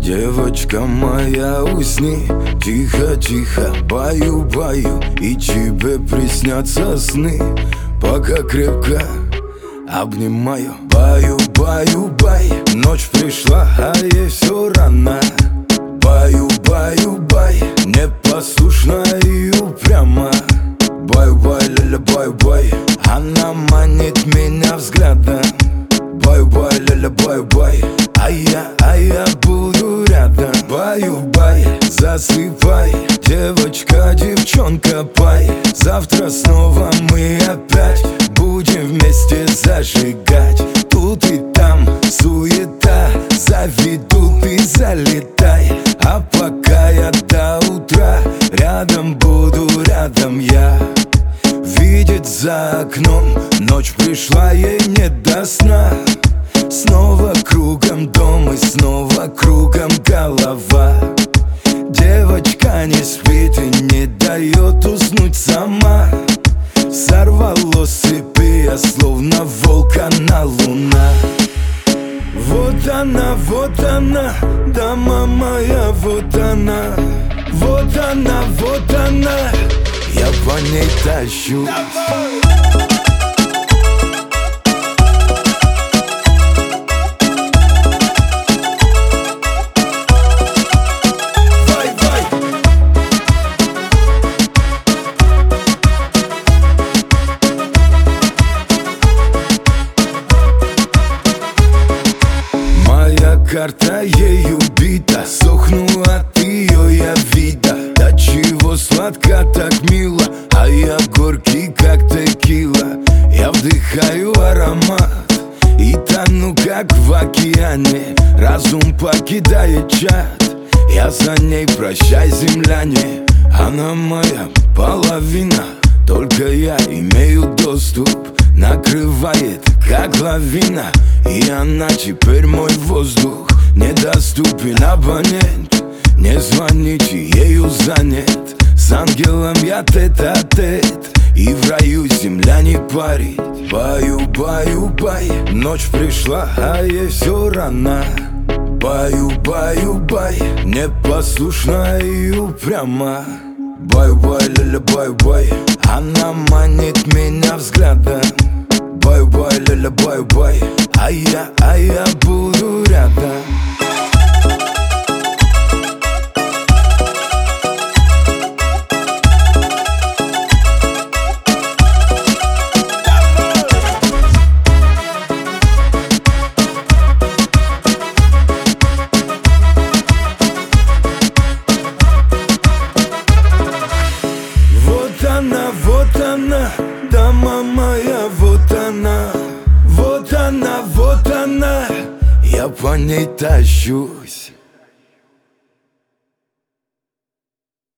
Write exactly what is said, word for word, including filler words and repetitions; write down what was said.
Девочка моя, усни, тихо-тихо, баю-баю, и тебе приснятся сны, пока крепко обнимаю. Баю-баю-бай, ночь пришла, а ей все рано. Баю-баю-бай, непослушная и упряма. Баю-бай, ля-ля, баю-бай, она манит меня взглядом. Баю-бай, ля-ля, баю-бай, а я, а я буду рядом. Баю-бай, засыпай, девочка, девчонка, пай. Завтра снова мы опять будем вместе зажигать. Тут и там суета, заведу, ты залетай. А пока я до утра рядом буду, рядом я. Видит за окном, ночь пришла, ей не до сна. Снова кругом дом и снова кругом голова. Девочка не спит и не дает уснуть сама. Сорвало с цепи, я словно волка на луна. Вот она, вот она, дама моя, вот она. Вот она, вот она, я по ней тащу. Карта ей убита, сохну от ее я вида. Да чего сладко, так мило, а я горький, как текила. Я вдыхаю аромат и тону, как в океане. Разум покидает чат, я за ней, прощай, земляне. Она моя половина, только я имею доступ. Накрывает, как лавина, и она теперь мой воздух. Недоступен абонент, не звоните, ею занят. С ангелом я тет-а-тет, и в раю земля не парит. Баю, баю, бай, ночь пришла, а ей все рано. Баю, баю, бай, непослушная и упряма. Баю-бай, ля-ля, баю-бай, она манит меня взглядом. Баю-бай, ля-ля, баю-бай, а я, а я буду рядом. Вот она, дама моя, вот она. Вот она, вот она, я по ней тащусь.